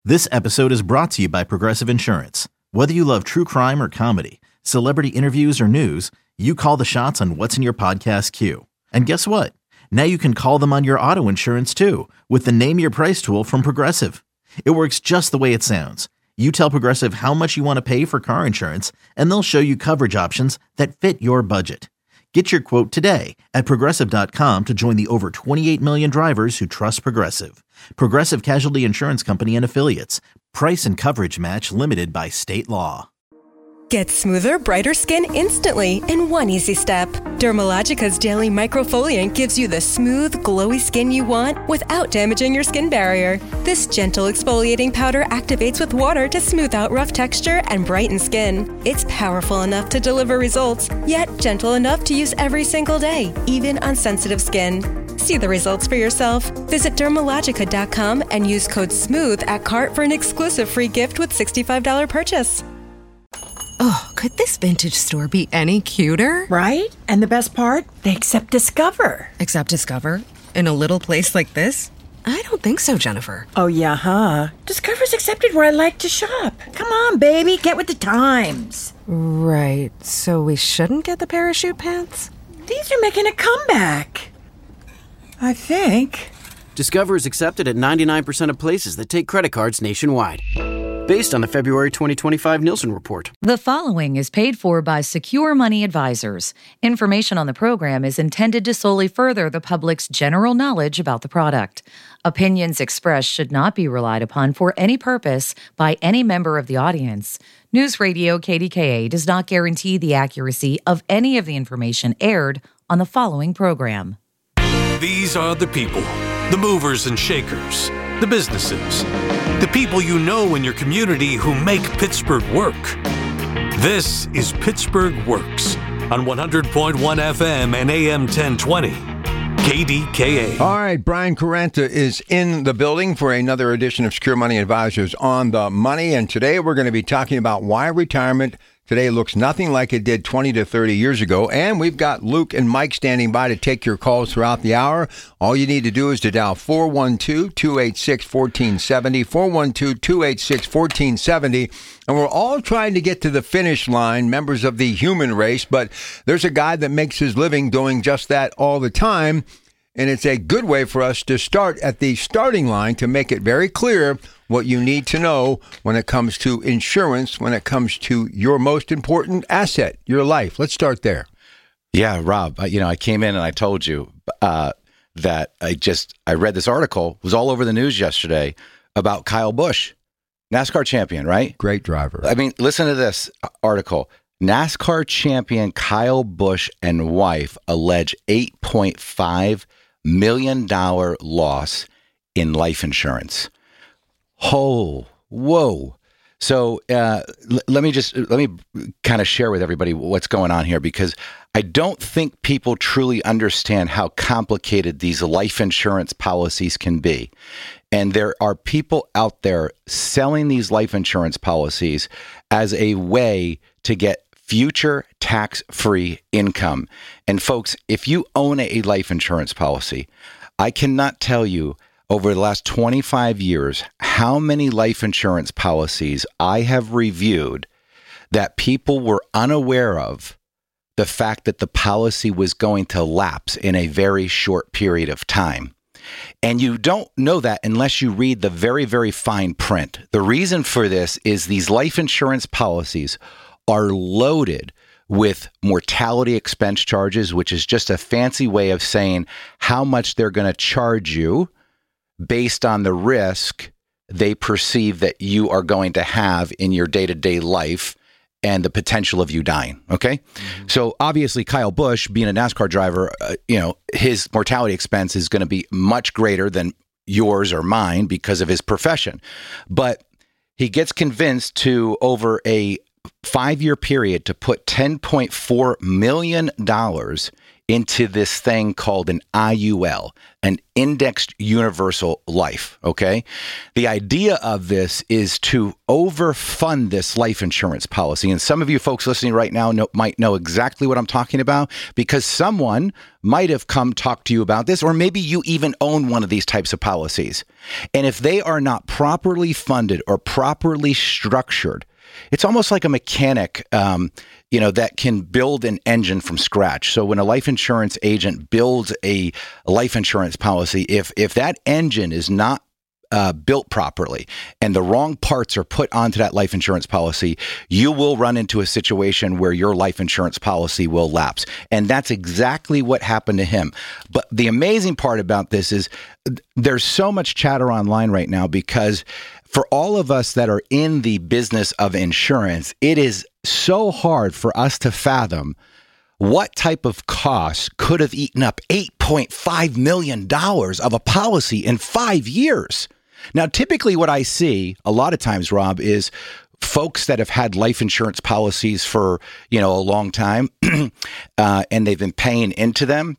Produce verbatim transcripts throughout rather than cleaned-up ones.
This episode is brought to you by Progressive Insurance. Whether you love true crime or comedy, celebrity interviews or news, you call the shots on what's in your podcast queue. And guess what? Now you can call them on your auto insurance too with the Name Your Price tool from Progressive. It works just the way it sounds. You tell Progressive how much you want to pay for car insurance, and they'll show you coverage options that fit your budget. Get your quote today at Progressive dot com to join the over twenty-eight million drivers who trust Progressive. Progressive Casualty Insurance Company and Affiliates. Price and coverage match limited by state law. Get smoother, brighter skin instantly in one easy step. Dermalogica's Daily Microfoliant gives you the smooth, glowy skin you want without damaging your skin barrier. This gentle exfoliating powder activates with water to smooth out rough texture and brighten skin. It's powerful enough to deliver results, yet gentle enough to use every single day, even on sensitive skin. See the results for yourself. Visit Dermalogica dot com and use code SMOOTH at cart for an exclusive free gift with sixty-five dollars purchase. Oh, could this vintage store be any cuter? Right? And the best part? They accept Discover. Accept Discover? In a little place like this? I don't think so, Jennifer. Oh, yeah, huh? Discover's accepted where I like to shop. Come on, baby, get with the times. Right, so we shouldn't get the parachute pants? These are making a comeback. I think. Discover is accepted at ninety-nine percent of places that take credit cards nationwide. Based on the February twenty twenty-five Nielsen report. The following is paid for by Secure Money Advisors. Information on the program is intended to solely further the public's general knowledge about the product. Opinions expressed should not be relied upon for any purpose by any member of the audience. News Radio K D K A does not guarantee the accuracy of any of the information aired on the following program. These are the people, the movers and shakers, the businesses, the people you know in your community who make Pittsburgh work. This is Pittsburgh Works on one hundred point one F M and A M ten twenty. K D K A. All right, Brian Caranta is in the building for another edition of Secure Money Advisors on the Money. And today we're going to be talking about why retirement today looks nothing like it did twenty to thirty years ago. And we've got Luke and Mike standing by to take your calls throughout the hour. All you need to do is to dial four one two, two eight six, one four seven zero, four one two, two eight six, one four seven zero. And we're all trying to get to the finish line, members of the human race. But there's a guy that makes his living doing just that all the time. And it's a good way for us to start at the starting line to make it very clear what you need to know when it comes to insurance, when it comes to your most important asset, your life. Let's start there. Yeah, Rob, you know, I came in and I told you uh, that I just, I read this article, it was all over the news yesterday about Kyle Busch, NASCAR champion, right? Great driver. I mean, listen to this article. NASCAR champion Kyle Busch and wife allege eight point five million dollars loss in life insurance. Oh, whoa. So uh, l- let me just, let me kind of share with everybody what's going on here, because I don't think people truly understand how complicated these life insurance policies can be. And there are people out there selling these life insurance policies as a way to get future tax-free income. And folks, if you own a life insurance policy, I cannot tell you over the last twenty-five years how many life insurance policies I have reviewed that people were unaware of the fact that the policy was going to lapse in a very short period of time. And you don't know that unless you read the very, very fine print. The reason for this is these life insurance policies are loaded with mortality expense charges, which is just a fancy way of saying how much they're going to charge you based on the risk they perceive that you are going to have in your day-to-day life and the potential of you dying. Okay. Mm-hmm. So obviously Kyle Busch, being a NASCAR driver, uh, you know, his mortality expense is going to be much greater than yours or mine because of his profession. But he gets convinced to, over a five-year period, to put ten point four million dollars into this thing called an I U L, an indexed universal life, okay? The idea of this is to overfund this life insurance policy. And some of you folks listening right now know, might know exactly what I'm talking about because someone might have come talk to you about this, or maybe you even own one of these types of policies. And if they are not properly funded or properly structured, it's almost like a mechanic, um, you know, that can build an engine from scratch. So when a life insurance agent builds a, a life insurance policy, if if that engine is not uh, built properly and the wrong parts are put onto that life insurance policy, you will run into a situation where your life insurance policy will lapse. And that's exactly what happened to him. But the amazing part about this is there's so much chatter online right now because for all of us that are in the business of insurance, it is so hard for us to fathom what type of cost could have eaten up eight point five million dollars of a policy in five years. Now, typically what I see a lot of times, Rob, is folks that have had life insurance policies for, you know, a long time uh, and they've been paying into them.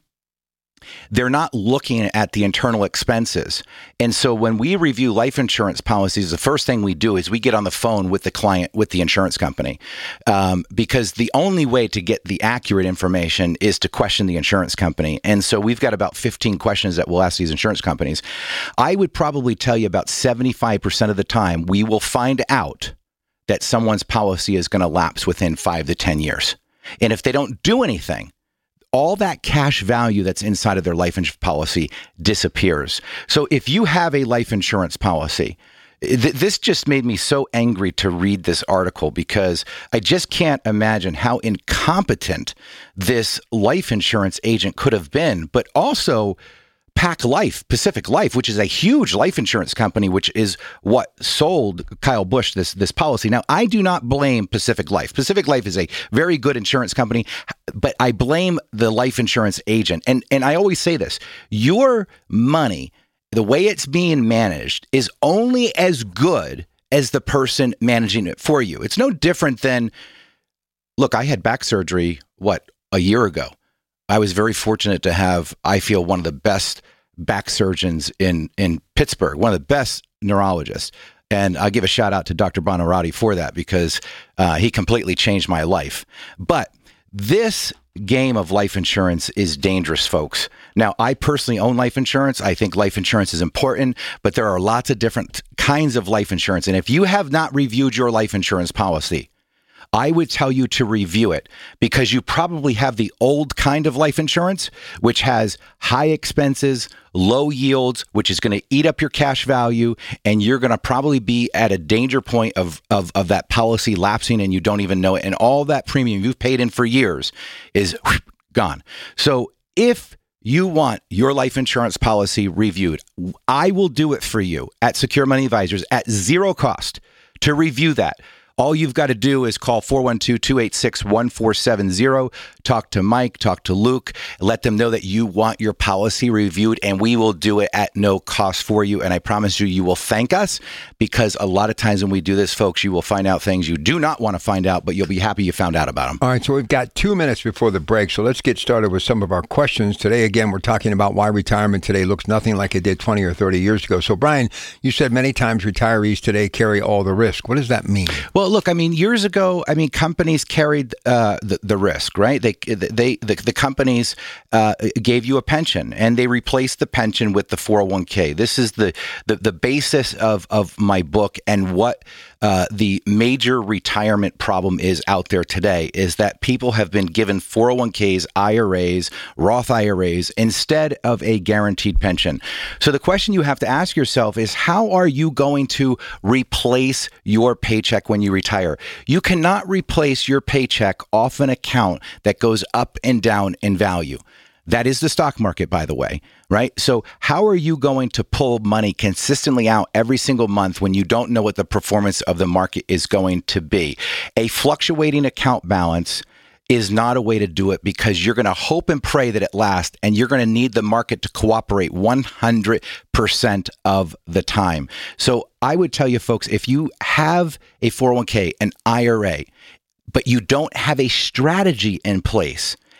They're not looking at the internal expenses. And so when we review life insurance policies, the first thing we do is we get on the phone with the client, with the insurance company, um, because the only way to get the accurate information is to question the insurance company. And so we've got about fifteen questions that we'll ask these insurance companies. I would probably tell you about seventy-five percent of the time we will find out that someone's policy is going to lapse within five to ten years. And if they don't do anything, all that cash value that's inside of their life insurance policy disappears. So if you have a life insurance policy, th- this just made me so angry to read this article because I just can't imagine how incompetent this life insurance agent could have been, but also Pac Life, Pacific Life, which is a huge life insurance company, which is what sold Kyle Busch this, this policy. Now, I do not blame Pacific Life. Pacific Life is a very good insurance company, but I blame the life insurance agent. And, and I always say this, your money, the way it's being managed is only as good as the person managing it for you. It's no different than, look, I had back surgery, what, a year ago. I was very fortunate to have, I feel, one of the best back surgeons in, in Pittsburgh, one of the best neurologists. And I give a shout out to Doctor Bonarati for that because uh, he completely changed my life. But this game of life insurance is dangerous, folks. Now, I personally own life insurance. I think life insurance is important, but there are lots of different kinds of life insurance. And if you have not reviewed your life insurance policy, I would tell you to review it because you probably have the old kind of life insurance, which has high expenses, low yields, which is going to eat up your cash value. And you're going to probably be at a danger point of, of, of that policy lapsing and you don't even know it. And all that premium you've paid in for years is whoosh, gone. So if you want your life insurance policy reviewed, I will do it for you at Secure Money Advisors at zero cost to review that. All you've got to do is call four one two, two eight six, one four seven zero, talk to Mike, talk to Luke, let them know that you want your policy reviewed, and we will do it at no cost for you. And I promise you, you will thank us because a lot of times when we do this, folks, you will find out things you do not want to find out, but you'll be happy you found out about them. All right, so we've got two minutes before the break, so let's get started with some of our questions. Today, again, we're talking about why retirement today looks nothing like it did twenty or thirty years ago. So, Brian, you said many times retirees today carry all the risk. What does that mean? Well, look, I mean, years ago, I mean, companies carried uh, the, the risk, right? They, they, the, the companies uh, gave you a pension, and they replaced the pension with the four oh one k. This is the the, the basis of, of my book, and what uh, the major retirement problem is out there today is that people have been given four oh one k's, I R As, Roth I R As instead of a guaranteed pension. So the question you have to ask yourself is, how are you going to replace your paycheck when you retire? You cannot replace your paycheck off an account that goes up and down in value. That is the stock market, by the way, right? So how are you going to pull money consistently out every single month when you don't know what the performance of the market is going to be? A fluctuating account balance is not a way to do it because you're going to hope and pray that it lasts, and you're going to need the market to cooperate one hundred percent of the time. So I would tell you, folks, if you have a four oh one k, an I R A, but you don't have a strategy in place,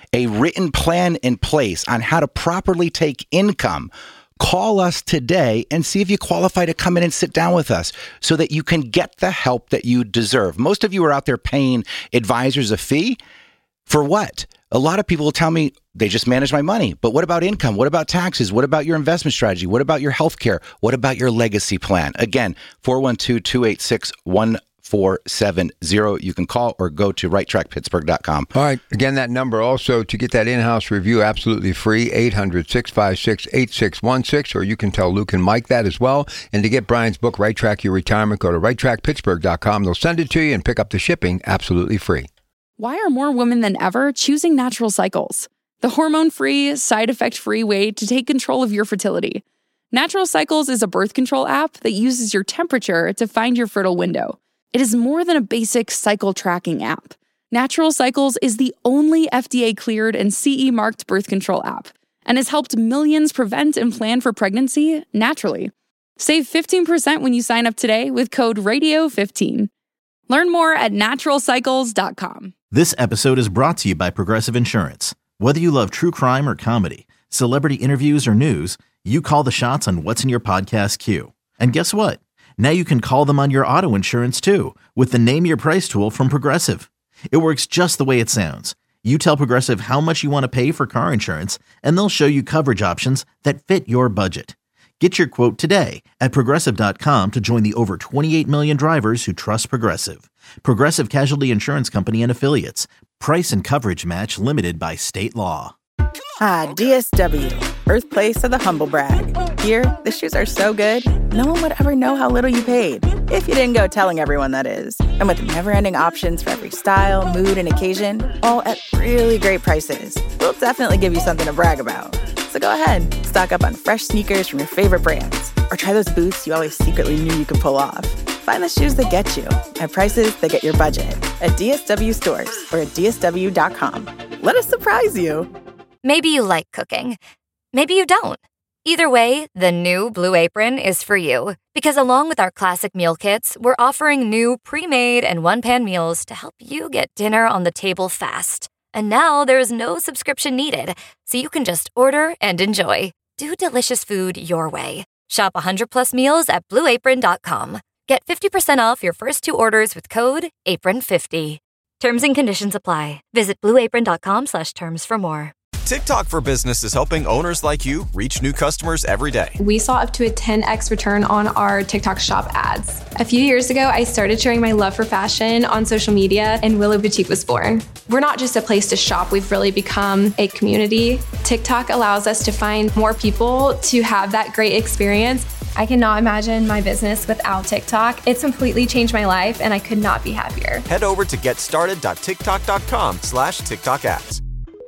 a written plan in place on how to properly take income. Call us today and see if you qualify to come in and sit down with us so that you can get the help that you deserve. Most of you are out there paying advisors a fee. For what? A lot of people will tell me they just manage my money. But what about income? What about taxes? What about your investment strategy? What about your health care? What about your legacy plan? Again, four one two, two eight six, one four seven zero. You can call or go to right track pittsburgh dot com. All right. Again, that number also to get that in-house review absolutely free, eight hundred, six five six, eight six one six, or you can tell Luke and Mike that as well. And to get Brian's book, Right Track Your Retirement, go to right track pittsburgh dot com. They'll send it to you and pick up the shipping absolutely free. Why are more women than ever choosing Natural Cycles? The hormone-free, side-effect-free way to take control of your fertility. Natural Cycles is a birth control app that uses your temperature to find your fertile window. It is more than a basic cycle tracking app. Natural Cycles is the only F D A-cleared and C E-marked birth control app and has helped millions prevent and plan for pregnancy naturally. Save fifteen percent when you sign up today with code radio fifteen. Learn more at natural cycles dot com. This episode is brought to you by Progressive Insurance. Whether you love true crime or comedy, celebrity interviews or news, you call the shots on what's in your podcast queue. And guess what? Now you can call them on your auto insurance too with the Name Your Price tool from Progressive. It works just the way it sounds. You tell Progressive how much you want to pay for car insurance, and they'll show you coverage options that fit your budget. Get your quote today at progressive dot com to join the over twenty-eight million drivers who trust Progressive. Progressive Casualty Insurance Company and Affiliates. Price and coverage match limited by state law. Ah, D S W, birthplace of the humble brag. Here, the shoes are so good, no one would ever know how little you paid. If you didn't go telling everyone, that is. And with never-ending options for every style, mood, and occasion, all at really great prices, we'll definitely give you something to brag about. So go ahead, stock up on fresh sneakers from your favorite brands, or try those boots you always secretly knew you could pull off. Find the shoes that get you at prices that get your budget at D S W stores or at D S W dot com. Let us surprise you. Maybe you like cooking. Maybe you don't. Either way, the new Blue Apron is for you. Because along with our classic meal kits, we're offering new pre-made and one-pan meals to help you get dinner on the table fast. And now there's no subscription needed, so you can just order and enjoy. Do delicious food your way. Shop one hundred plus meals at blue apron dot com. Get fifty percent off your first two orders with code apron fifty. Terms and conditions apply. Visit blue apron dot com slash terms for more. TikTok for Business is helping owners like you reach new customers every day. We saw up to a ten x return on our TikTok shop ads. A few years ago, I started sharing my love for fashion on social media, and Willow Boutique was born. We're not just a place to shop, we've really become a community. TikTok allows us to find more people to have that great experience. I cannot imagine my business without TikTok. It's completely changed my life, and I could not be happier. Head over to get started dot tiktok dot com slash TikTok ads.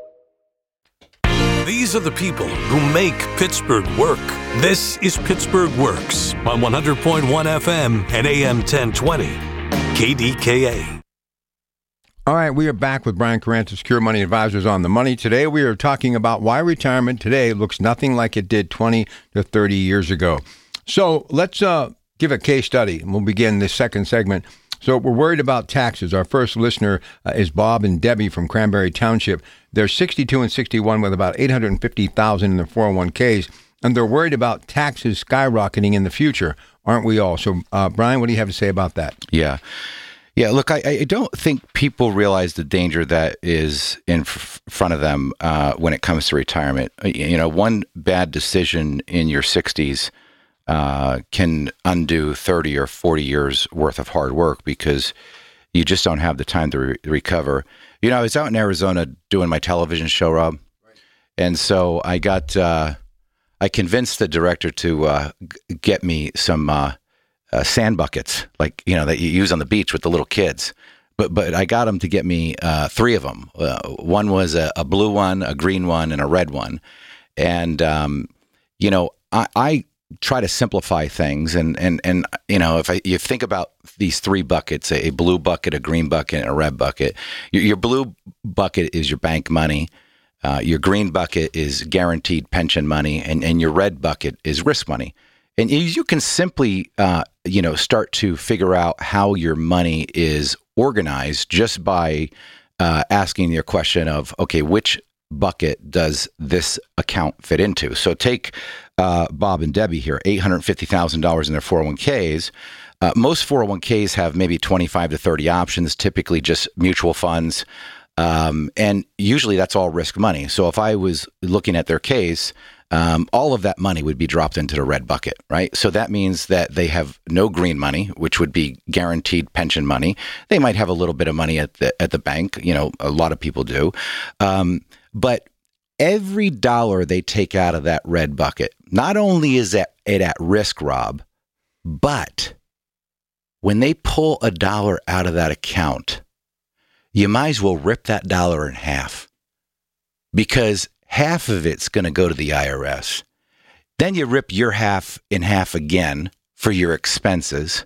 These are the people who make Pittsburgh work. This is Pittsburgh Works on one hundred point one F M and A M ten twenty. K D K A. All right, we are back with Brian Carranza, Secure Money Advisors on the Money. Today we are talking about why retirement today looks nothing like it did twenty to thirty years ago. So let's uh, give a case study, and we'll begin this second segment. So we're worried about taxes. Our first listener uh, is Bob and Debbie from Cranberry Township. They're sixty-two and sixty-one with about eight hundred fifty thousand dollars in their four oh one k's, and they're worried about taxes skyrocketing in the future, aren't we all? So, uh, Brian, what do you have to say about that? Yeah. Yeah, look, I, I don't think people realize the danger that is in f- front of them uh, when it comes to retirement. You know, one bad decision in your sixties uh, can undo thirty or forty years worth of hard work because you just don't have the time to re- recover. You know, I was out in Arizona doing my television show, Rob, right. And so I got, uh, I convinced the director to uh, g- get me some uh, uh, sand buckets, like, you know, that you use on the beach with the little kids. But but I got him to get me uh, three of them. Uh, one was a, a blue one, a green one, and a red one. And, um, you know, I, I try to simplify things. And, and, and you know, if I, you think about these three buckets, a, a blue bucket, a green bucket, and a red bucket, your, your blue bucket is your bank money. Uh, your green bucket is guaranteed pension money, and, and your red bucket is risk money. And you can simply, uh, you know, start to figure out how your money is organized just by uh, asking your question of, okay, which bucket does this account fit into? So take uh, Bob and Debbie here, eight hundred fifty thousand dollars in their four oh one k's. Uh, most four oh one k's have maybe twenty-five to thirty options, typically just mutual funds. Um, and usually that's all risk money. So if I was looking at their case, um, all of that money would be dropped into the red bucket, right? So that means that they have no green money, which would be guaranteed pension money. They might have a little bit of money at the at the bank. You know, a lot of people do. Um, but every dollar they take out of that red bucket, not only is it at risk, Rob, but when they pull a dollar out of that account, you might as well rip that dollar in half, because half of it's going to go to the I R S. Then you rip your half in half again for your expenses.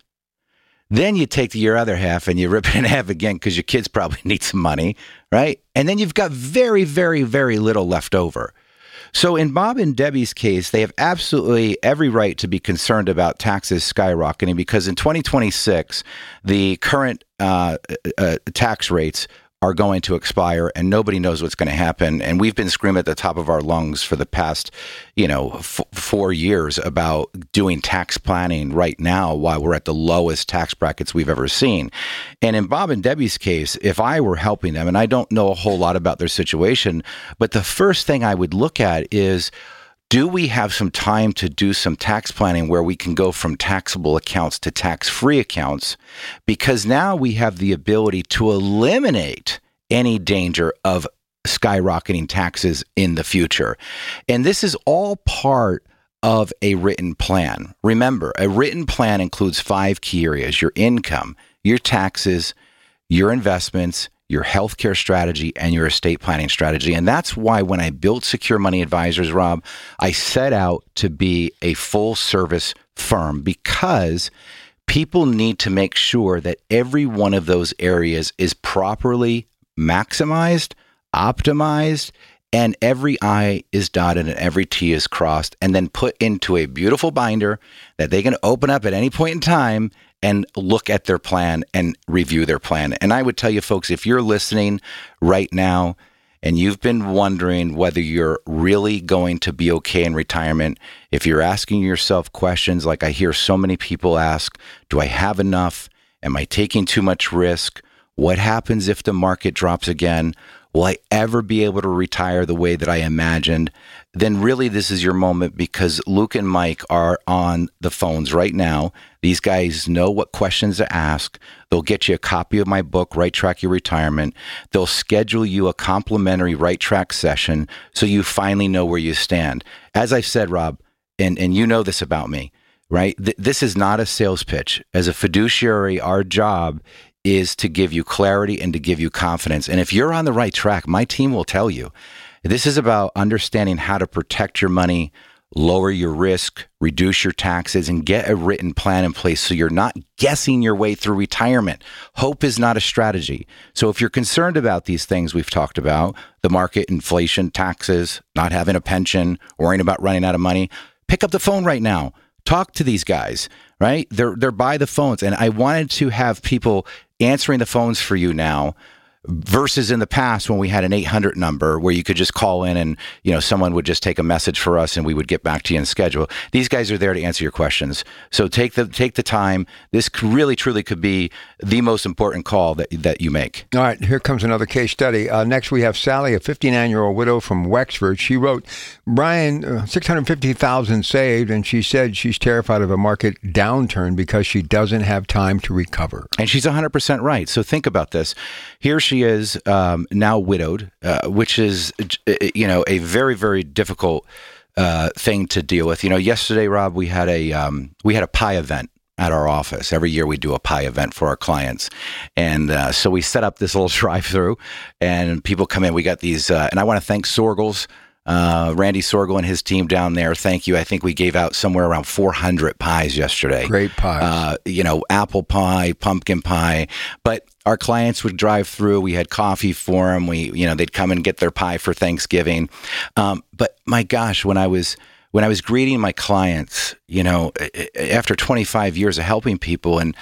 Then you take your other half and you rip it in half again because your kids probably need some money, right? And then you've got very, very, very little left over. So in Bob and Debbie's case, they have absolutely every right to be concerned about taxes skyrocketing, because in twenty twenty-six, the current uh, uh, tax rates are going to expire and nobody knows what's going to happen. And we've been screaming at the top of our lungs for the past, you know, f- four years about doing tax planning right now while we're at the lowest tax brackets we've ever seen. And in Bob and Debbie's case, if I were helping them, and I don't know a whole lot about their situation, but the first thing I would look at is, do we have some time to do some tax planning where we can go from taxable accounts to tax-free accounts? Because now we have the ability to eliminate any danger of skyrocketing taxes in the future. And this is all part of a written plan. Remember, a written plan includes five key areas: your income, your taxes, your investments, your healthcare strategy, and your estate planning strategy. And that's why when I built Secure Money Advisors, Rob, I set out to be a full service firm, because people need to make sure that every one of those areas is properly maximized, optimized, and every I is dotted and every T is crossed, and then put into a beautiful binder that they can open up at any point in time and look at their plan and review their plan. And I would tell you, folks, if you're listening right now and you've been wondering whether you're really going to be okay in retirement, if you're asking yourself questions like I hear so many people ask, do I have enough? Am I taking too much risk? What happens if the market drops again? Will I ever be able to retire the way that I imagined? Then really this is your moment, because Luke and Mike are on the phones right now. These guys know what questions to ask. They'll get you a copy of my book, Right Track Your Retirement. They'll schedule you a complimentary Right Track session so you finally know where you stand. As I've said, Rob, and, and you know this about me, right? Th- this is not a sales pitch. As a fiduciary, our job is to give you clarity and to give you confidence. And if you're on the right track, my team will tell you. This is about understanding how to protect your money, lower your risk, reduce your taxes, and get a written plan in place so you're not guessing your way through retirement. Hope is not a strategy. So if you're concerned about these things we've talked about, the market, inflation, taxes, not having a pension, worrying about running out of money, pick up the phone right now. Talk to these guys, right? They're they're by the phones. And I wanted to have people answering the phones for you now, versus in the past when we had an eight hundred number where you could just call in and, you know, someone would just take a message for us and we would get back to you and schedule. These guys are there to answer your questions. So take the take the time. This really, truly could be the most important call that that you make. All right, here comes another case study. Uh, next, we have Sally, a fifty-nine-year-old widow from Wexford. She wrote, Brian, uh, six hundred fifty thousand dollars saved, and she said she's terrified of a market downturn because she doesn't have time to recover. And she's one hundred percent right. So think about this. Here she is, um, now widowed, uh, which is, you know, a very, very difficult uh, thing to deal with. You know, yesterday, Rob, we had a um, we had a pie event at our office. Every year we do a pie event for our clients. And uh, so we set up this little drive-through and people come in. We got these, uh, and I want to thank Sorgels, uh, Randy Sorgel and his team down there. Thank you. I think we gave out somewhere around four hundred pies yesterday. Great pies. Uh, you know, apple pie, pumpkin pie. But our clients would drive through. We had coffee for them. We, you know, they'd come and get their pie for Thanksgiving. Um, but my gosh, when I was when I was greeting my clients, you know, after twenty-five years of helping people, and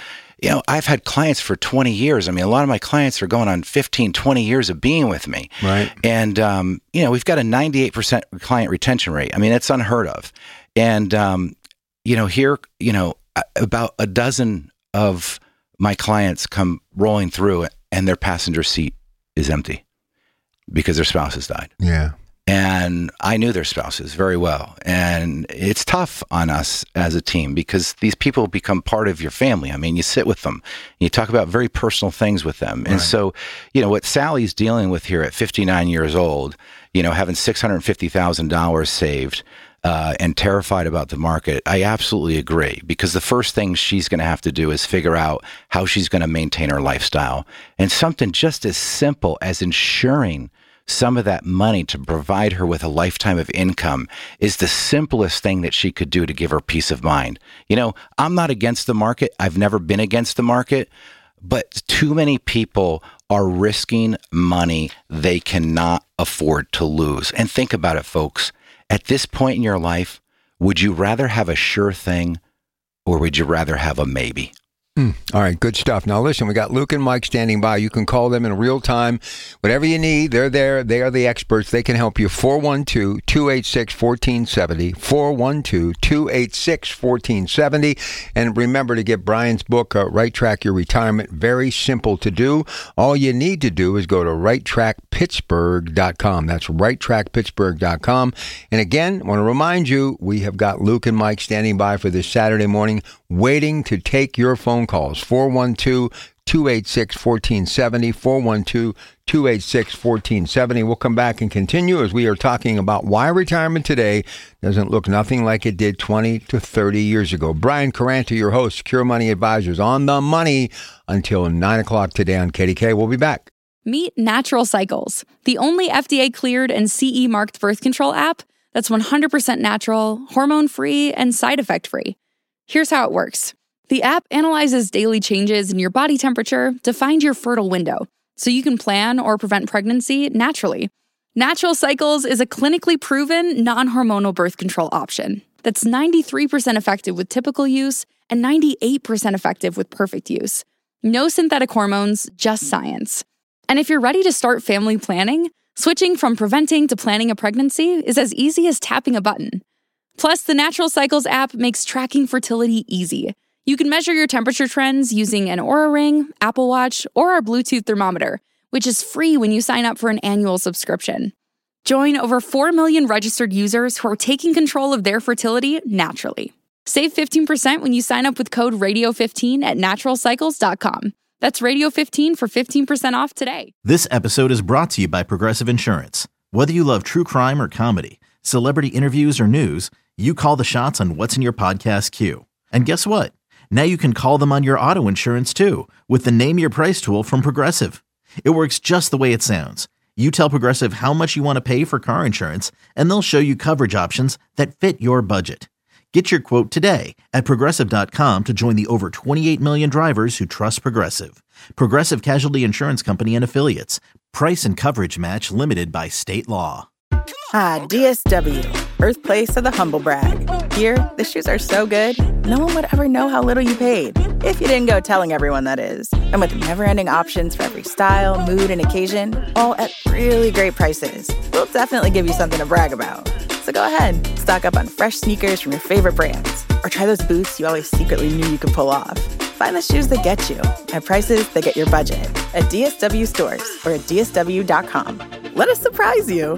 you know, I've had clients for twenty years. I mean, a lot of my clients are going on fifteen, twenty years of being with me. Right. And, um, you know, we've got a ninety-eight percent client retention rate. I mean, it's unheard of. And, um, you know, here, you know, about a dozen of my clients come rolling through and their passenger seat is empty because their spouse has died. Yeah. And I knew their spouses very well. And it's tough on us as a team because these people become part of your family. I mean, you sit with them, you talk about very personal things with them. And right. so, you know, what Sally's dealing with here at fifty-nine years old, you know, having six hundred fifty thousand dollars saved uh, and terrified about the market, I absolutely agree. Because the first thing she's going to have to do is figure out how she's going to maintain her lifestyle. And something just as simple as ensuring some of that money to provide her with a lifetime of income is the simplest thing that she could do to give her peace of mind. You know, I'm not against the market. I've never been against the market, but too many people are risking money they cannot afford to lose. And think about it, folks. At this point in your life, would you rather have a sure thing or would you rather have a maybe? Mm. All right, good stuff. Now, listen, we got Luke and Mike standing by. You can call them in real time. Whatever you need, they're there. They are the experts. They can help you. four one two, two eight six, one four seven zero, four one two, two eight six, one four seven zero. And remember to get Brian's book, uh, Right Track Your Retirement. Very simple to do. All you need to do is go to right track pittsburgh dot com. That's right track pittsburgh dot com. And again, I want to remind you, we have got Luke and Mike standing by for this Saturday morning, waiting to take your phone calls. four one two, two eight six, one four seven zero, four one two, two eight six, one four seven zero. We'll come back and continue as we are talking about why retirement today doesn't look nothing like it did twenty to thirty years ago. Brian Caranta, your host, Secure Money Advisors, on the money until nine o'clock today on K D K. We'll be back. Meet Natural Cycles, the only F D A-cleared and C E-marked birth control app that's one hundred percent natural, hormone-free, and side effect-free. Here's how it works. The app analyzes daily changes in your body temperature to find your fertile window, so you can plan or prevent pregnancy naturally. Natural Cycles is a clinically proven, non-hormonal birth control option that's ninety-three percent effective with typical use and ninety-eight percent effective with perfect use. No synthetic hormones, just science. And if you're ready to start family planning, switching from preventing to planning a pregnancy is as easy as tapping a button. Plus, the Natural Cycles app makes tracking fertility easy. You can measure your temperature trends using an Oura Ring, Apple Watch, or our Bluetooth thermometer, which is free when you sign up for an annual subscription. Join over four million registered users who are taking control of their fertility naturally. Save fifteen percent when you sign up with code radio fifteen at natural cycles dot com. That's radio fifteen for fifteen percent off today. This episode is brought to you by Progressive Insurance. Whether you love true crime or comedy, celebrity interviews or news, you call the shots on what's in your podcast queue. And guess what? Now you can call them on your auto insurance too with the Name Your Price tool from Progressive. It works just the way it sounds. You tell Progressive how much you want to pay for car insurance, and they'll show you coverage options that fit your budget. Get your quote today at progressive dot com to join the over twenty-eight million drivers who trust Progressive. Progressive Casualty Insurance Company and Affiliates. Price and coverage match limited by state law. Ah, D S W, birthplace of the humble brag. Here, the shoes are so good, no one would ever know how little you paid. If you didn't go telling everyone, that is. And with never-ending options for every style, mood, and occasion, all at really great prices, we'll definitely give you something to brag about. So go ahead, stock up on fresh sneakers from your favorite brands, or try those boots you always secretly knew you could pull off. Find the shoes that get you at prices that get your budget at D S W stores or at D S W dot com. Let us surprise you.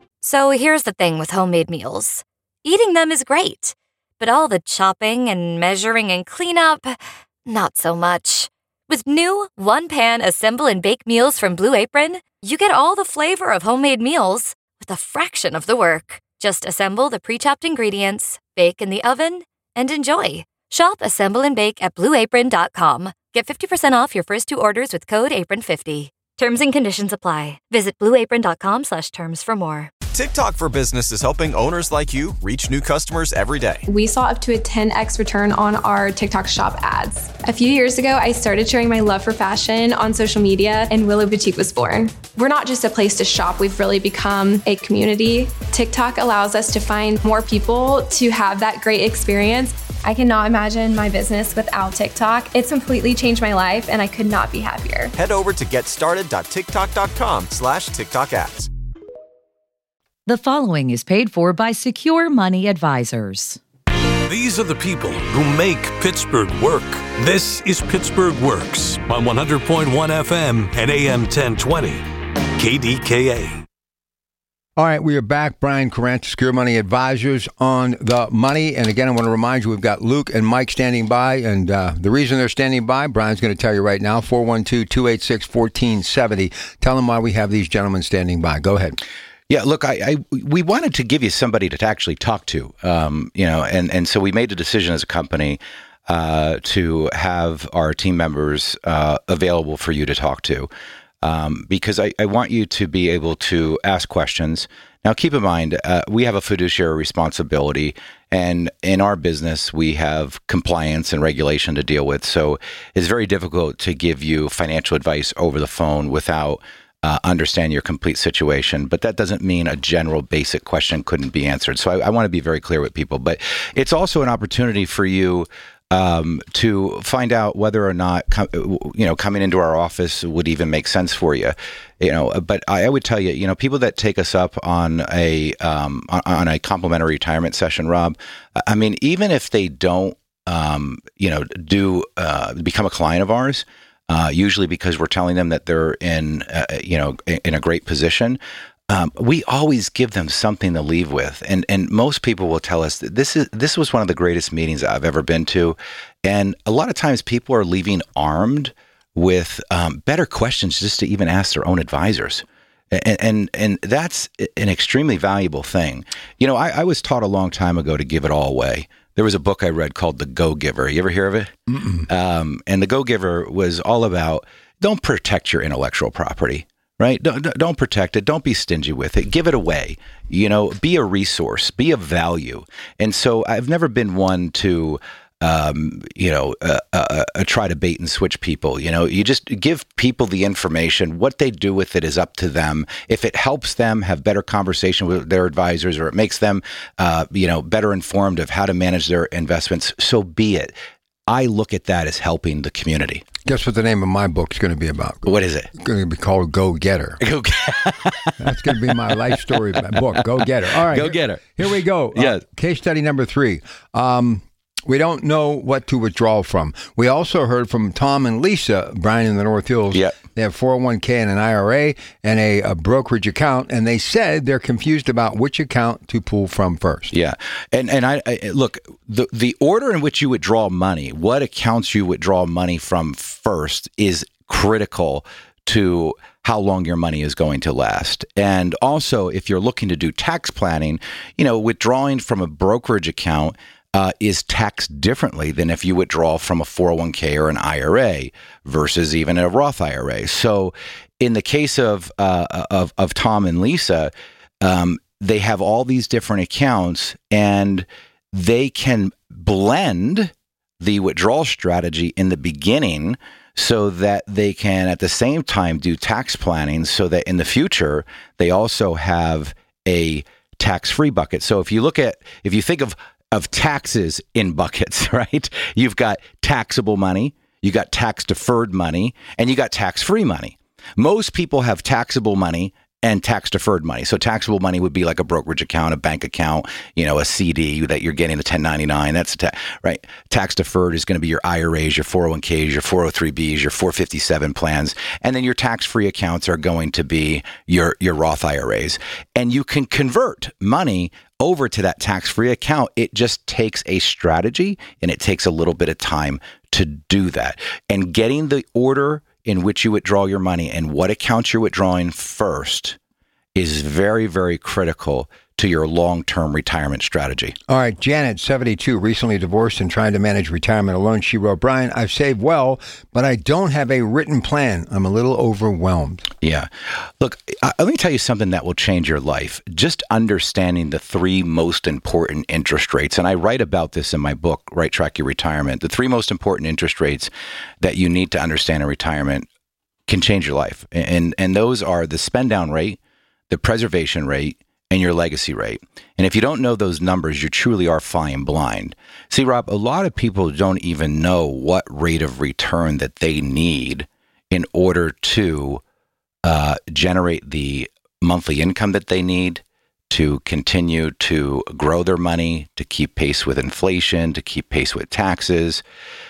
So here's the thing with homemade meals. Eating them is great, but all the chopping and measuring and cleanup, not so much. With new one-pan assemble and bake meals from Blue Apron, you get all the flavor of homemade meals with a fraction of the work. Just assemble the pre-chopped ingredients, bake in the oven, and enjoy. Shop, assemble, and bake at blue apron dot com. Get fifty percent off your first two orders with code apron fifty. Terms and conditions apply. Visit blue apron dot com slash terms for more. TikTok for Business is helping owners like you reach new customers every day. We saw up to a ten x return on our TikTok shop ads. A few years ago, I started sharing my love for fashion on social media, and Willow Boutique was born. We're not just a place to shop, we've really become a community. TikTok allows us to find more people to have that great experience. I cannot imagine my business without TikTok. It's completely changed my life, and I could not be happier. Head over to getstarted.tiktok.com slash TikTok ads. The following is paid for by Secure Money Advisors. These are the people who make Pittsburgh work. This is Pittsburgh Works on one hundred point one F M and A M ten twenty. K D K A. All right, we are back. Brian Courant, Secure Money Advisors on the money. And again, I want to remind you, we've got Luke and Mike standing by. And uh, the reason they're standing by, Brian's going to tell you right now, four one two, two eight six, one four seven zero. Tell them why we have these gentlemen standing by. Go ahead. Yeah, look, I, I we wanted to give you somebody to actually talk to, um, you know, and, and so we made a decision as a company uh, to have our team members uh, available for you to talk to. Um, because I, I want you to be able to ask questions. Now, keep in mind, uh, we have a fiduciary responsibility, and in our business, we have compliance and regulation to deal with. So it's very difficult to give you financial advice over the phone without uh, understanding your complete situation. But that doesn't mean a general basic question couldn't be answered. So I, I want to be very clear with people. But it's also an opportunity for you Um, to find out whether or not, com- you know, coming into our office would even make sense for you, you know. But I, I would tell you, you know, people that take us up on a um, on, on a complimentary retirement session, Rob. I mean, even if they don't, um, you know, do uh, become a client of ours, uh, usually because we're telling them that they're in, uh, you know, in, in a great position. Um, we always give them something to leave with, and and most people will tell us that this is this was one of the greatest meetings I've ever been to, and a lot of times people are leaving armed with um, better questions just to even ask their own advisors, and and and that's an extremely valuable thing. You know, I, I was taught a long time ago to give it all away. There was a book I read called The Go-Giver. You ever hear of it? Um, and The Go-Giver was all about don't protect your intellectual property. Right? Don't, don't protect it. Don't be stingy with it. Give it away. You know, be a resource, be of value. And so I've never been one to, um, you know, uh, uh, uh, try to bait and switch people. You know, you just give people the information. What they do with it is up to them. If it helps them have better conversation with their advisors, or it makes them, uh, you know, better informed of how to manage their investments, so be it. I look at that as helping the community. Guess what the name of my book's going to be about? What is it? It's going to be called Go Getter. Go Getter. That's going to be my life story book, Go Getter. All right. Go Getter. Here, here we go. Yeah. Uh, case study number three. Um, we don't know what to withdraw from. We also heard from Tom and Lisa, Brian in the North Hills. Yeah. They have four oh one k and an I R A and a, a brokerage account, and they said they're confused about which account to pull from first. Yeah. And and I, I look, the the order in which you withdraw money, what accounts you withdraw money from first is critical to how long your money is going to last. And also, if you're looking to do tax planning, you know, withdrawing from a brokerage account Uh, is taxed differently than if you withdraw from a four oh one k or an I R A versus even a Roth I R A. So in the case of uh, of, of Tom and Lisa, um, they have all these different accounts, and they can blend the withdrawal strategy in the beginning so that they can at the same time do tax planning, so that in the future they also have a tax-free bucket. So if you look at, if you think of of taxes in buckets, right? You've got taxable money, you got tax deferred money, and you got tax-free money. Most people have taxable money and tax deferred money. So taxable money would be like a brokerage account, a bank account, you know, a C D that you're getting a ten ninety-nine. That's a ta- right. Tax deferred is going to be your I R As, your four oh one k's, your four oh three b's, your four fifty-seven plans, and then your tax-free accounts are going to be your your Roth I R As. And you can convert money over to that tax-free account. It just takes a strategy, and it takes a little bit of time to do that. And getting the order in which you withdraw your money and what accounts you're withdrawing first is very, very critical to your long-term retirement strategy. All right, Janet, seventy-two, recently divorced and trying to manage retirement alone. She wrote, Brian, I've saved well, but I don't have a written plan. I'm a little overwhelmed. Yeah. Look, uh, let me tell you something that will change your life. Just understanding the three most important interest rates, and I write about this in my book, Right Track Your Retirement. The three most important interest rates that you need to understand in retirement can change your life. And, and those are the spend down rate, the preservation rate, and your legacy rate. And if you don't know those numbers, you truly are flying blind. See, Rob, a lot of people don't even know what rate of return that they need in order to uh, generate the monthly income that they need to continue to grow their money, to keep pace with inflation, to keep pace with taxes.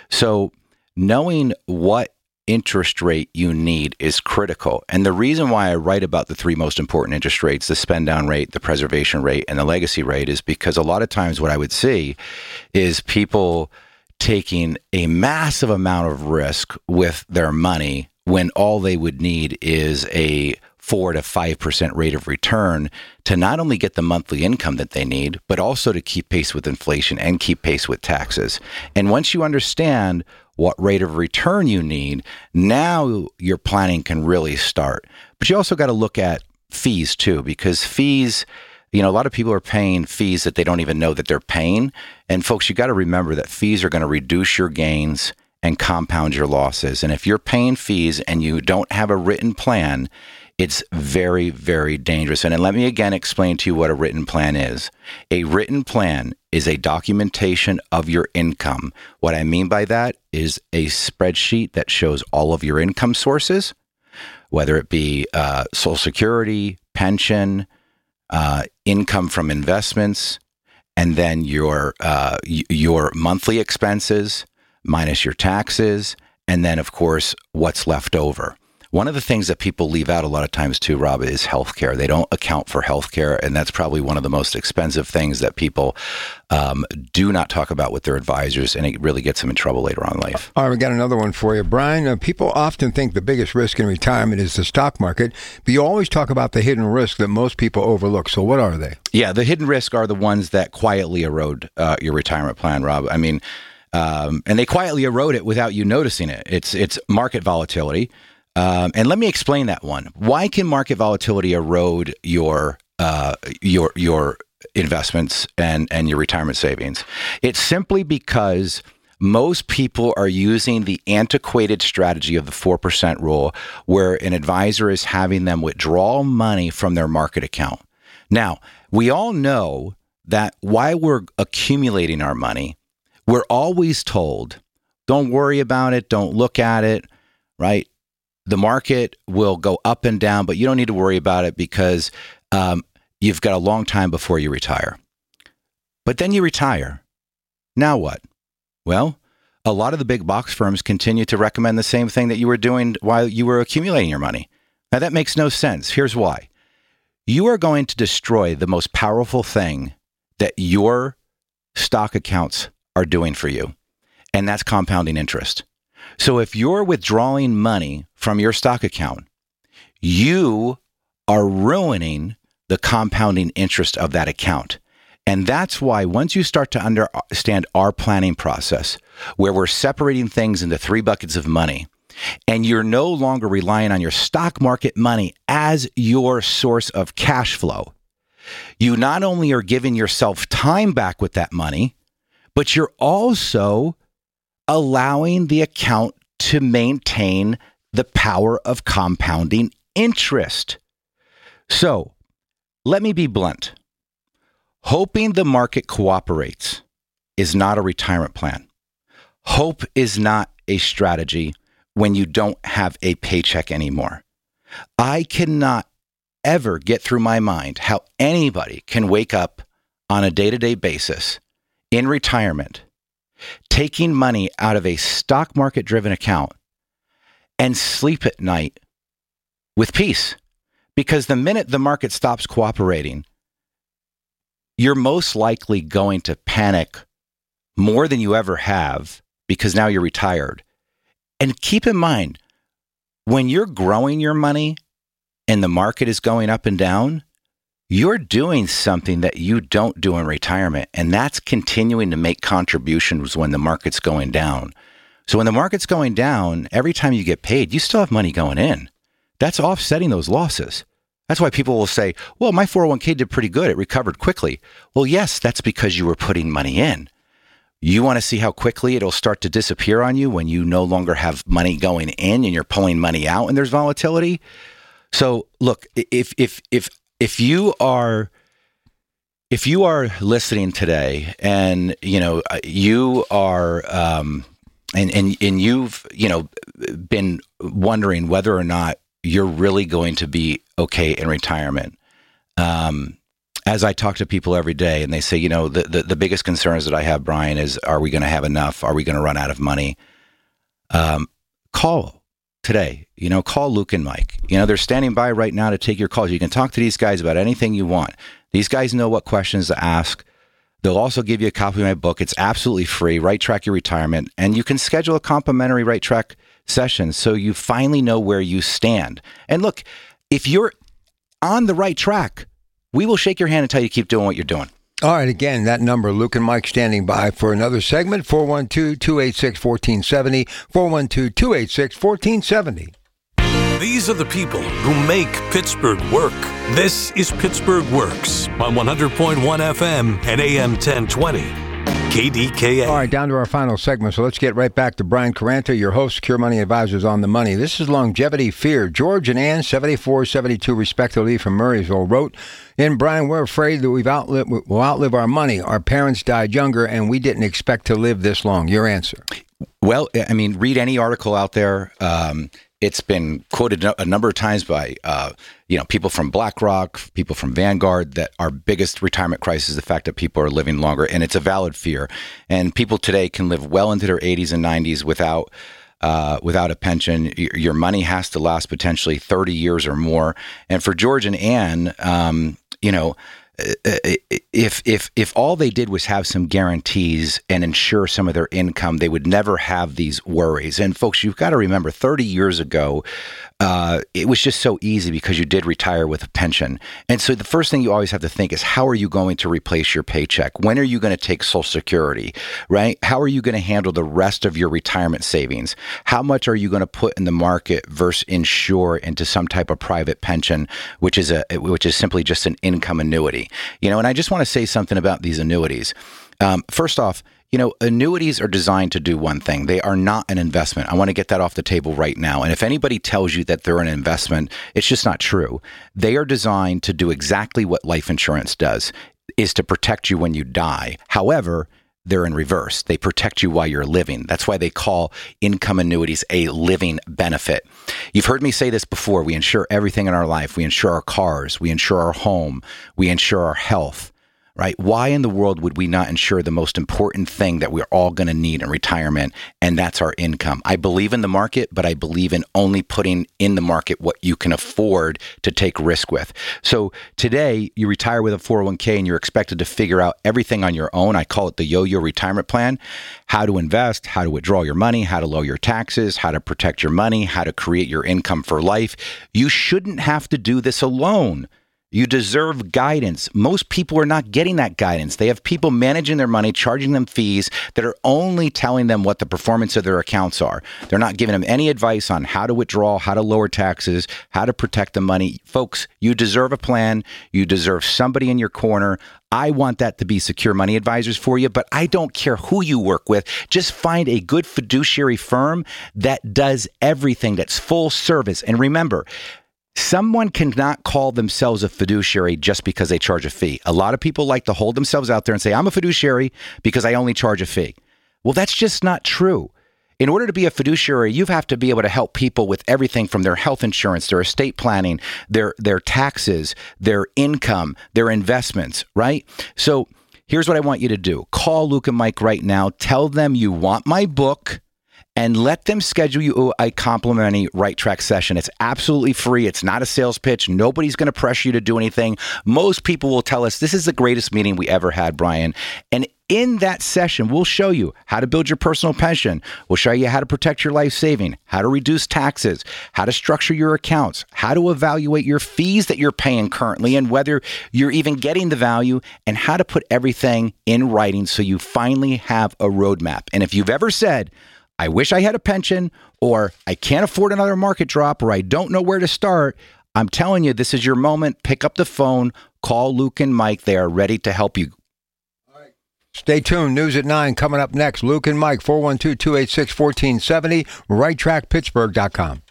So knowing what interest rate you need is critical. And the reason why I write about the three most important interest rates, the spend down rate, the preservation rate, and the legacy rate, is because a lot of times what I would see is people taking a massive amount of risk with their money when all they would need is a four to five percent rate of return to not only get the monthly income that they need, but also to keep pace with inflation and keep pace with taxes. And once you understand what rate of return you need, now your planning can really start. But you also got to look at fees too, because fees, you know, a lot of people are paying fees that they don't even know that they're paying. And folks, you got to remember that fees are going to reduce your gains and compound your losses. And if you're paying fees and you don't have a written plan, it's very, very dangerous. And then let me again explain to you what a written plan is. A written plan is a documentation of your income. What I mean by that is a spreadsheet that shows all of your income sources, whether it be uh, Social Security, pension, uh, income from investments, and then your uh, y- your monthly expenses minus your taxes, and then, of course, what's left over. One of the things that people leave out a lot of times too, Rob, is healthcare. They don't account for healthcare, and that's probably one of the most expensive things that people um, do not talk about with their advisors, and it really gets them in trouble later on in life. All right, we got another one for you. Brian, uh, people often think the biggest risk in retirement is the stock market, but you always talk about the hidden risks that most people overlook. So what are they? Yeah, the hidden risks are the ones that quietly erode uh, your retirement plan, Rob. I mean, um, and they quietly erode it without you noticing it. It's it's market volatility. Um, and let me explain that one. Why can market volatility erode your uh, your your investments and, and your retirement savings? It's simply because most people are using the antiquated strategy of the four percent rule, where an advisor is having them withdraw money from their market account. Now, we all know that while we're accumulating our money, we're always told, don't worry about it, don't look at it, right? The market will go up and down, but you don't need to worry about it because um, you've got a long time before you retire. But then you retire. Now what? Well, a lot of the big box firms continue to recommend the same thing that you were doing while you were accumulating your money. Now, that makes no sense. Here's why. You are going to destroy the most powerful thing that your stock accounts are doing for you, and that's compounding interest. So if you're withdrawing money from your stock account, you are ruining the compounding interest of that account. And that's why once you start to understand our planning process, where we're separating things into three buckets of money, and you're no longer relying on your stock market money as your source of cash flow, you not only are giving yourself time back with that money, but you're also allowing the account to maintain the power of compounding interest. So let me be blunt. Hoping the market cooperates is not a retirement plan. Hope is not a strategy when you don't have a paycheck anymore. I cannot ever get through my mind how anybody can wake up on a day-to-day basis in retirement, taking money out of a stock market driven account and sleep at night with peace. Because the minute the market stops cooperating, you're most likely going to panic more than you ever have because now you're retired. And keep in mind, when you're growing your money and the market is going up and down, you're doing something that you don't do in retirement, and that's continuing to make contributions when the market's going down. So when the market's going down, every time you get paid, you still have money going in. That's offsetting those losses. That's why people will say, well, my four oh one k did pretty good. It recovered quickly. Well, yes, that's because you were putting money in. You want to see how quickly it'll start to disappear on you when you no longer have money going in and you're pulling money out and there's volatility? So look, if if if If you are if you are listening today and, you know, you are, um, and, and, and you've, you know, been wondering whether or not you're really going to be okay in retirement. Um, as I talk to people every day and they say, you know, the, the, the biggest concerns that I have, Brian, is, are we going to have enough? Are we going to run out of money? Um, call today, you know, call Luke and Mike. You know, they're standing by right now to take your calls. You can talk to these guys about anything you want. These guys know what questions to ask. They'll also give you a copy of my book. It's absolutely free, Right Track Your Retirement. And you can schedule a complimentary Right Track session so you finally know where you stand. And look, if you're on the right track, we will shake your hand and tell you to keep doing what you're doing. All right, again, that number, Luke and Mike standing by for another segment, four one two, two eight six, one four seven zero, four one two, two eight six, one four seven zero. These are the people who make Pittsburgh work. This is Pittsburgh Works on one hundred point one F M and A M ten twenty. K D K A. All right, down to our final segment, so let's get right back to Brian Caranta, your host, Secure Money Advisors on the Money. This is Longevity Fear. George and Ann, seventy-four, seventy-two respectively, from Murraysville, wrote, in Brian, we're afraid that we've outlived, we'll outlive our money. Our parents died younger, and we didn't expect to live this long. Your answer? Well, I mean, read any article out there. Um, it's been quoted a number of times by, uh, you know, people from BlackRock, people from Vanguard, that our biggest retirement crisis is the fact that people are living longer, and it's a valid fear. And people today can live well into their eighties and nineties without uh, without a pension. Your money has to last potentially thirty years or more. And for George and Ann, um, you know, if if if all they did was have some guarantees and ensure some of their income, they would never have these worries. And folks, you've got to remember, thirty years ago, uh, it was just so easy because you did retire with a pension. And so the first thing you always have to think is, how are you going to replace your paycheck? When are you going to take Social Security, right? How are you going to handle the rest of your retirement savings? How much are you going to put in the market versus insure into some type of private pension, which is a which is simply just an income annuity? You know, and I just want to say something about these annuities. Um, first off, you know, annuities are designed to do one thing. They are not an investment. I want to get that off the table right now. And if anybody tells you that they're an investment, it's just not true. They are designed to do exactly what life insurance does, is to protect you when you die. However, they're in reverse. They protect you while you're living. That's why they call income annuities a living benefit. You've heard me say this before. We insure everything in our life. We insure our cars. We insure our home. We insure our health, right? Why in the world would we not insure the most important thing that we're all going to need in retirement, and that's our income? I believe in the market, but I believe in only putting in the market what you can afford to take risk with. So today, you retire with a four oh one k and you're expected to figure out everything on your own. I call it the yo-yo retirement plan. How to invest, how to withdraw your money, how to lower your taxes, how to protect your money, how to create your income for life. You shouldn't have to do this alone. You deserve guidance. Most people are not getting that guidance. They have people managing their money, charging them fees that are only telling them what the performance of their accounts are. They're not giving them any advice on how to withdraw, how to lower taxes, how to protect the money. Folks, you deserve a plan. You deserve somebody in your corner. I want that to be Secure Money Advisors for you, but I don't care who you work with. Just find a good fiduciary firm that does everything, that's full service. And remember, someone cannot call themselves a fiduciary just because they charge a fee. A lot of people like to hold themselves out there and say, I'm a fiduciary because I only charge a fee. Well, that's just not true. In order to be a fiduciary, you have to be able to help people with everything from their health insurance, their estate planning, their their taxes, their income, their investments, right? So here's what I want you to do. Call Luke and Mike right now. Tell them you want my book, and let them schedule you a complimentary Right Track session. It's absolutely free. It's not a sales pitch. Nobody's going to pressure you to do anything. Most people will tell us, this is the greatest meeting we ever had, Brian. And in that session, we'll show you how to build your personal pension. We'll show you how to protect your life saving, how to reduce taxes, how to structure your accounts, how to evaluate your fees that you're paying currently and whether you're even getting the value, and how to put everything in writing so you finally have a roadmap. And if you've ever said, I wish I had a pension, or I can't afford another market drop, or I don't know where to start, I'm telling you, this is your moment. Pick up the phone, call Luke and Mike. They are ready to help you. All right. Stay tuned. News at nine coming up next. Luke and Mike, four one two, two eight six, one four seven zero, right track pittsburgh dot com.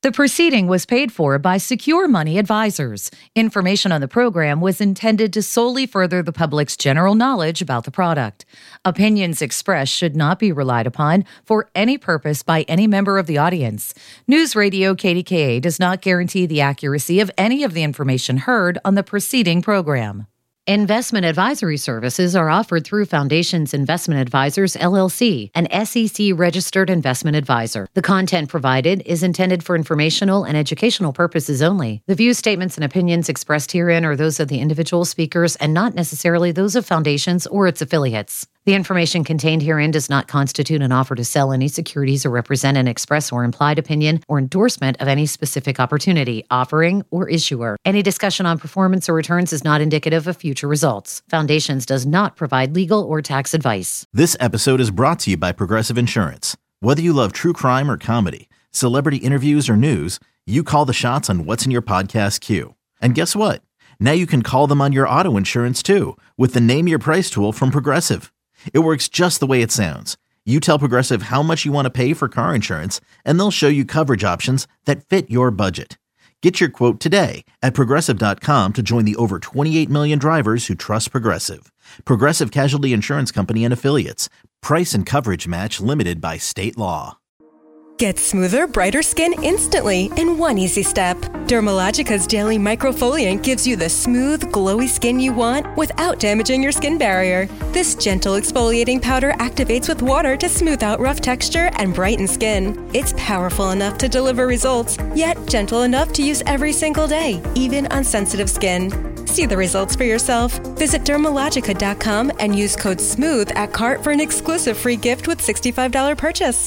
The proceeding was paid for by Secure Money Advisors. Information on the program was intended to solely further the public's general knowledge about the product. Opinions expressed should not be relied upon for any purpose by any member of the audience. News Radio K D K A does not guarantee the accuracy of any of the information heard on the preceding program. Investment advisory services are offered through Foundations Investment Advisors, L L C, an S E C-registered investment advisor. The content provided is intended for informational and educational purposes only. The views, statements, and opinions expressed herein are those of the individual speakers and not necessarily those of Foundations or its affiliates. The information contained herein does not constitute an offer to sell any securities or represent an express or implied opinion or endorsement of any specific opportunity, offering, or issuer. Any discussion on performance or returns is not indicative of future results. Foundations does not provide legal or tax advice. This episode is brought to you by Progressive Insurance. Whether you love true crime or comedy, celebrity interviews or news, you call the shots on what's in your podcast queue. And guess what? Now you can call them on your auto insurance too with the Name Your Price tool from Progressive. It works just the way it sounds. You tell Progressive how much you want to pay for car insurance, and they'll show you coverage options that fit your budget. Get your quote today at Progressive dot com to join the over twenty-eight million drivers who trust Progressive. Progressive Casualty Insurance Company and Affiliates. Price and coverage match limited by state law. Get smoother, brighter skin instantly in one easy step. Dermalogica's Daily Microfoliant gives you the smooth, glowy skin you want without damaging your skin barrier. This gentle exfoliating powder activates with water to smooth out rough texture and brighten skin. It's powerful enough to deliver results, yet gentle enough to use every single day, even on sensitive skin. See the results for yourself. Visit Dermalogica dot com and use code SMOOTH at cart for an exclusive free gift with sixty-five dollars purchase.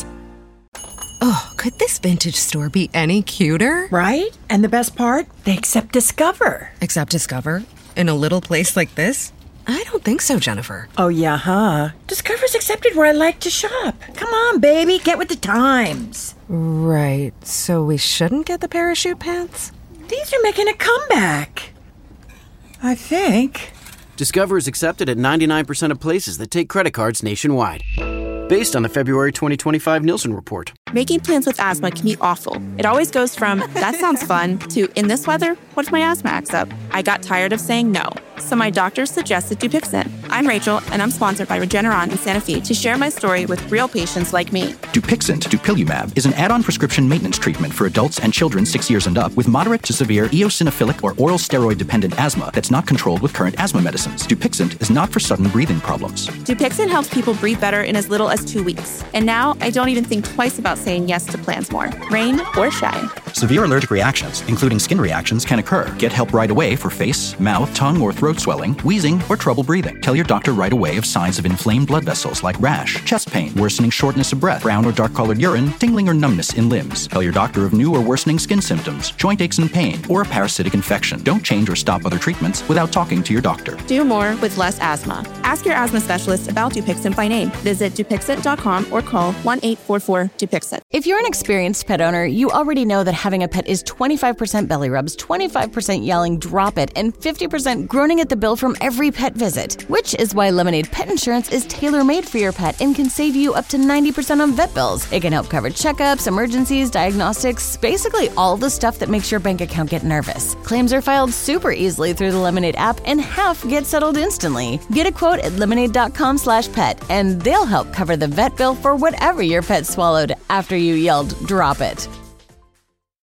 Oh, could this vintage store be any cuter? Right? And the best part? They accept Discover. Accept Discover? In a little place like this? I don't think so, Jennifer. Oh, yeah, huh? Discover's accepted where I like to shop. Come on, baby, get with the times. Right, so we shouldn't get the parachute pants? These are making a comeback. I think. Discover is accepted at ninety-nine percent of places that take credit cards nationwide. Based on the February twenty twenty-five Nielsen report. Making plans with asthma can be awful. It always goes from, that sounds fun, to, in this weather, what if my asthma acts up? I got tired of saying no. So my doctor suggested Dupixent. I'm Rachel, and I'm sponsored by Regeneron in Santa Fe to share my story with real patients like me. Dupixent, dupilumab, is an add-on prescription maintenance treatment for adults and children six years and up with moderate to severe eosinophilic or oral steroid-dependent asthma that's not controlled with current asthma medicines. Dupixent is not for sudden breathing problems. Dupixent helps people breathe better in as little as two weeks. And now I don't even think twice about saying yes to plans more, rain or shine. Severe allergic reactions, including skin reactions, can occur. Get help right away for face, mouth, tongue, or throat swelling, wheezing, or trouble breathing. Tell your doctor right away of signs of inflamed blood vessels like rash, chest pain, worsening shortness of breath, brown or dark-colored urine, tingling or numbness in limbs. Tell your doctor of new or worsening skin symptoms, joint aches and pain, or a parasitic infection. Don't change or stop other treatments without talking to your doctor. Do more with less asthma. Ask your asthma specialist about Dupixent by name. Visit Dupixent dot com or call one eight four four Dupixent. If you're an experienced pet owner, you already know that having a pet is twenty-five percent belly rubs, twenty-five percent yelling, drop it, and fifty percent groaning at the bill from every pet visit. Which is why Lemonade Pet Insurance is tailor-made for your pet and can save you up to ninety percent on vet bills. It can help cover checkups, emergencies, diagnostics, basically all the stuff that makes your bank account get nervous. Claims are filed super easily through the Lemonade app and half get settled instantly. Get a quote at lemonade dot com slash pet and they'll help cover the vet bill for whatever your pet swallowed after you yelled, drop it.